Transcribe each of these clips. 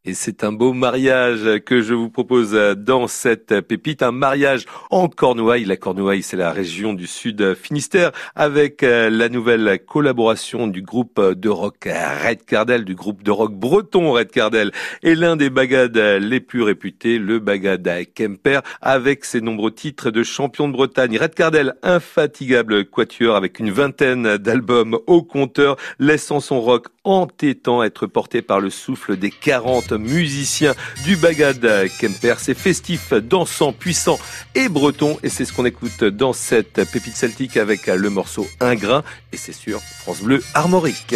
Et c'est un beau mariage que je vous propose dans cette pépite, un mariage en Cornouailles. La Cornouailles, c'est la région du sud Finistère, avec la nouvelle collaboration du groupe de rock Red Cardel, du groupe de rock breton Red Cardel, et l'un des bagades les plus réputés, le bagade Kemper, avec ses nombreux titres de champion de Bretagne. Red Cardel, infatigable quatuor avec une vingtaine d'albums au compteur, laissant son rock entêtant être porté par le souffle des 40 musiciens du bagade Kemper. C'est festif, dansant, puissant et breton, et c'est ce qu'on écoute dans cette pépite celtique avec le morceau Ingrat, et c'est sur France Bleu Armorique.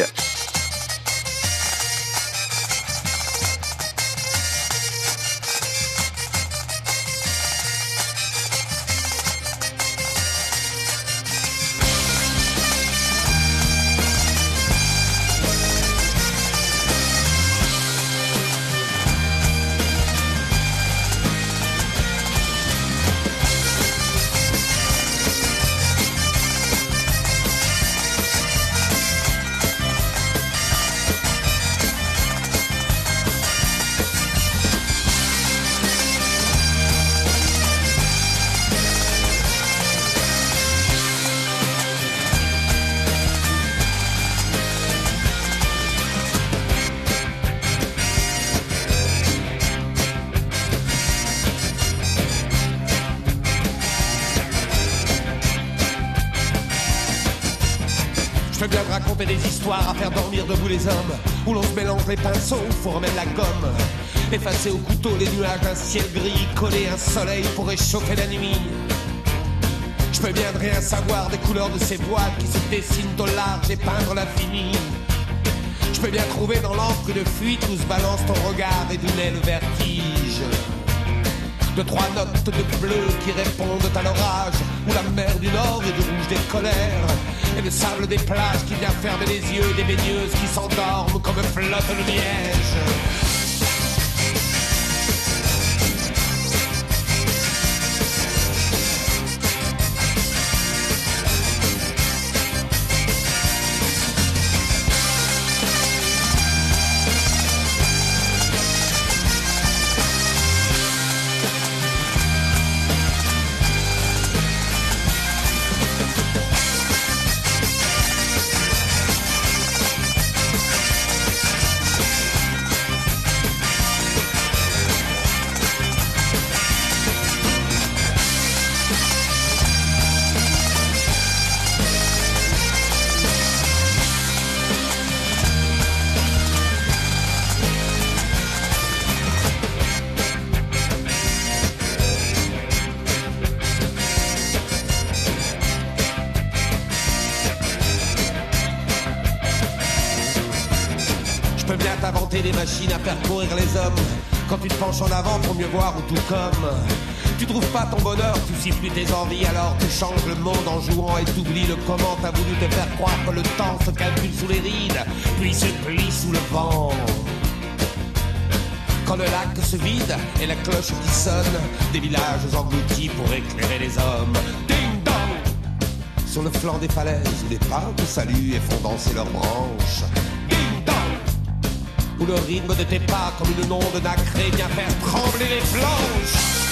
Je viens de raconter des histoires à faire dormir debout les hommes, où l'on se mélange les pinceaux, où faut remettre la gomme, effacer au couteau les nuages d'un ciel gris, coller un soleil pour réchauffer la nuit. Je peux bien de rien savoir des couleurs de ces voiles qui se dessinent au large et peindre l'infini. Je peux bien trouver dans l'encre une fuite où se balance ton regard et d'où naît le vertige. De trois notes de bleu qui répondent à l'orage, où la mer du Nord et du rouge des colères, et le sable des plages qui vient fermer les yeux des baigneuses qui s'endorment comme flotte le liège. T'inventer des machines à faire courir les hommes. Quand tu te penches en avant pour mieux voir où tout comme. Tu trouves pas ton bonheur, tu siffles plus tes envies. Alors tu changes le monde en jouant et t'oublies le comment. T'as voulu te faire croire que le temps se calcule sous les rides, puis se plie sous le vent. Quand le lac se vide et la cloche qui sonne, des villages engloutis pour éclairer les hommes. Ding dong! Sur le flanc des falaises où les pins te saluent et font danser leurs branches. Où le rythme de tes pas, comme une onde nacrée, vient faire trembler les planches.